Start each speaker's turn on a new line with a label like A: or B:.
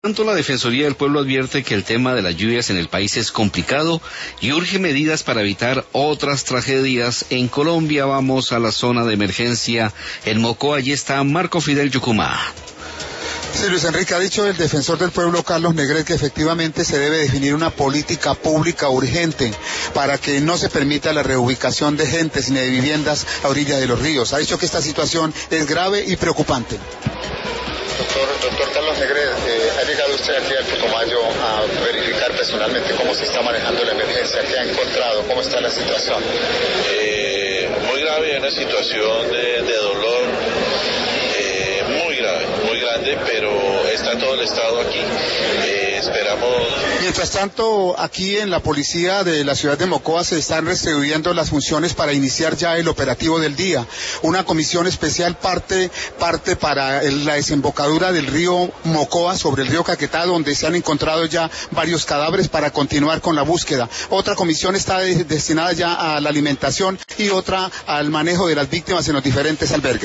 A: Tanto la Defensoría del Pueblo advierte que el tema de las lluvias en el país es complicado y urge medidas para evitar otras tragedias. En Colombia vamos a la zona de emergencia en Mocoa. Allí está Marco Fidel Yucumá.
B: Sí, Luis Enrique, ha dicho el defensor del pueblo Carlos Negret que efectivamente se debe definir una política pública urgente para que no se permita la reubicación de gentes ni de viviendas a orillas de los ríos. Ha dicho que esta situación es grave y preocupante.
C: Doctor Carlos Negret, ¿ha llegado usted aquí al Putumayo a verificar personalmente cómo se está manejando la emergencia? ¿Qué ha encontrado? ¿Cómo está la situación?
D: Muy grave, una situación de dolor muy grave, muy grande, pero está todo el Estado aquí. Esperamos.
B: Mientras tanto, aquí en la policía de la ciudad de Mocoa se están distribuyendo las funciones para iniciar ya el operativo del día. Una comisión especial parte para la desembocadura del río Mocoa sobre el río Caquetá, donde se han encontrado ya varios cadáveres para continuar con la búsqueda. Otra comisión está destinada ya a la alimentación y otra al manejo de las víctimas en los diferentes albergues.